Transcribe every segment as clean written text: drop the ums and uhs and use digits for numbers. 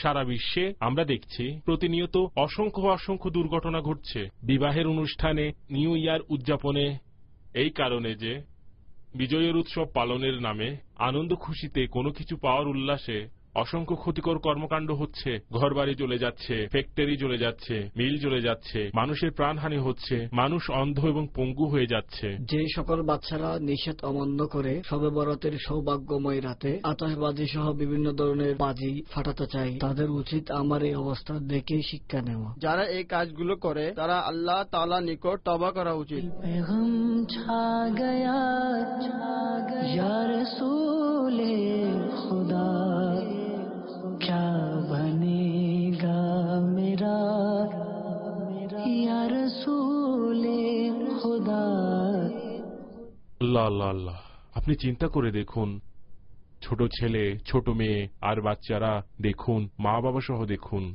সারা বিশ্বে আমরা দেখছি প্রতিনিয়ত অসংখ্য অসংখ্য দুর্ঘটনা ঘটছে বিবাহের অনুষ্ঠানে, নিউ ইয়ার উদযাপনে, এই কারণে যে বিজয়ের উৎসব পালনের নামে আনন্দ খুশিতে কোনো কিছু পাওয়ার উল্লাসে অসংখ্য ক্ষতিকর কর্মকাণ্ড হচ্ছে। ঘরবাড়ি জ্বলে যাচ্ছে, ফ্যাক্টরি জ্বলে যাচ্ছে, মিল জ্বলে যাচ্ছে, মানুষের প্রাণহানি হচ্ছে, মানুষ অন্ধ এবং পঙ্গু হয়ে যাচ্ছে। যে সকল বাচ্চারা নিষেধ অমান্য করে শবে বরাতের সৌভাগ্যময় রাতে আতশবাজি সহ বিভিন্ন ধরনের বাজি ফাটাতে চায়, তাদের উচিত আমার এই অবস্থা দেখে শিক্ষা নেওয়া। যারা এই কাজগুলো করে তারা আল্লাহ তাআলা নিকট তওবা করা উচিত। ইয়া রাসূলে খুদা क्या बनेगा मेरा या रसूले खुदा। আল্লাহ আল্লাহ আল্লাহ, আপনি চিন্তা করে দেখুন, ছোট ছেলে, ছোট মেয়ে আর বাচ্চারা দেখুন, মা বাবা সহ দেখুন,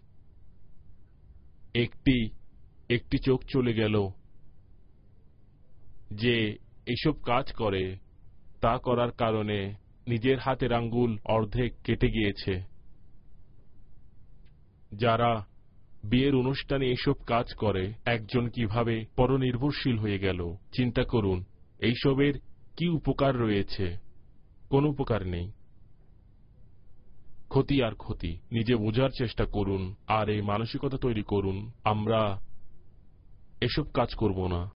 একটি চোখ চলে গেল। যে এসব কাজ করে তা করার কারণে নিজের হাতের আঙ্গুল অর্ধেক কেটে গিয়েছে। যারা বিয়ের অনুষ্ঠানে এসব কাজ করে একজন কিভাবে পরনির্ভরশীল হয়ে গেল। চিন্তা করুন, এইসবের কি উপকার রয়েছে? কোন উপকার নেই, ক্ষতি আর ক্ষতি। নিজে বোঝার চেষ্টা করুন আর এই মানসিকতা তৈরি করুন, আমরা এসব কাজ করব না।